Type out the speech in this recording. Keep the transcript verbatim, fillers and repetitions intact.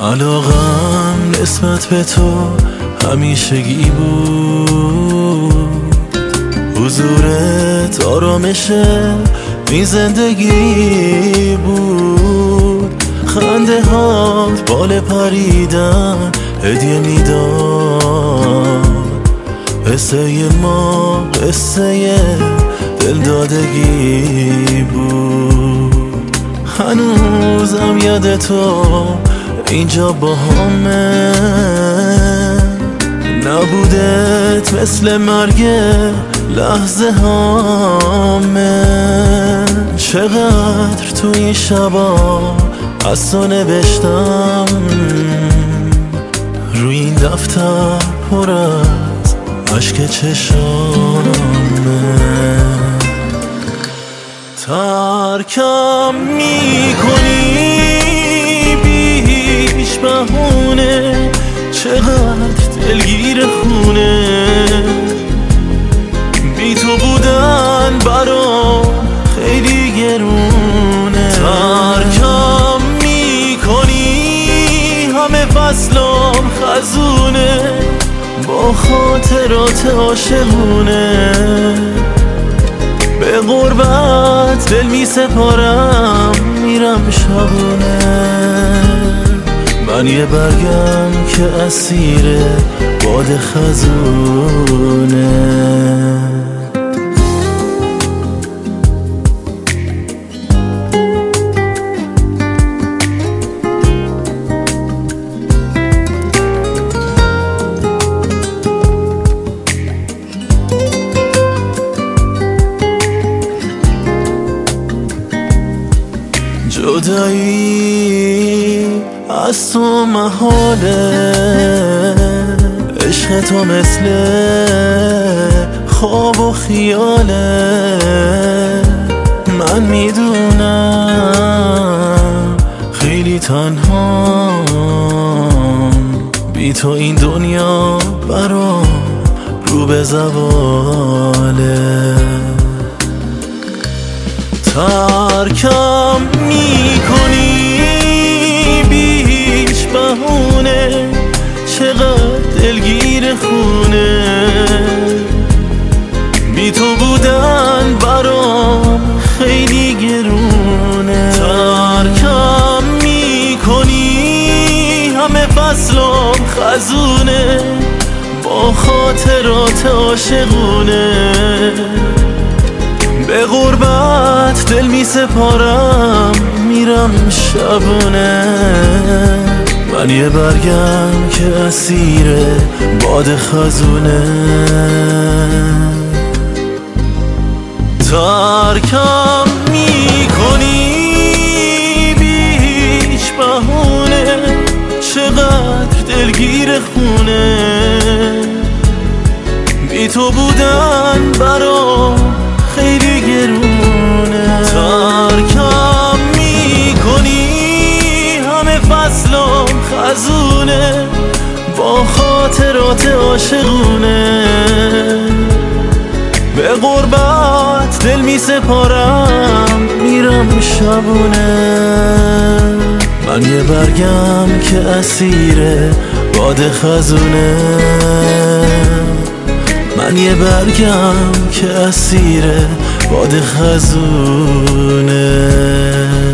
علاقم نسبت به تو همیشگی بود، حضورت آرامش این زندگی بود، خنده هات بال پریدن هدیه میداد، قصه ما قصه دلدادگی بود. هنوزم یاد تو اینجا با همه، نبودت مثل مرگ لحظه هامه. چقدر تو این شبا از تو نوشتم، روی این دفتر پر از عشق چشامه. ترکم میکنی بیش بهونه، چقدر دلگیر خونه، بی تو بودن برام خیلی گرونه. ترکم میکنی همه فصلام خزونه، با خاطرات عاشقونه، به غربت دل می سپارم میرم شبونه. من یه برگم که اسیر باد خزونه. جدایی از تو محاله، عشق تو مثل خواب و خیاله. من میدونم خیلی تنهام، بی تو این دنیا برام رو به زواله. ترکم میکنی بیش بهونه، چقدر دلگیر خونه، بی تو بودن برام خیلی گرونه. ترکم میکنی همه فصلام خزونه، با خاطرات عاشقونه، به غربت دل می سپارم میرم شبونه. من یه برگم که اسیر باد خزونه. ترکم میکنی بیش بهونه، چقدر دلگیر خونه، بی تو بودن برام خیلی گرونه. ترکم میکنی همه فصلام خزونه، با خاطرات عاشقونه، به غربت دل می سپارم میرم شبونه. من یه برگم که اسیر باد خزونه. من یه برگم که اسیر باد خزونه.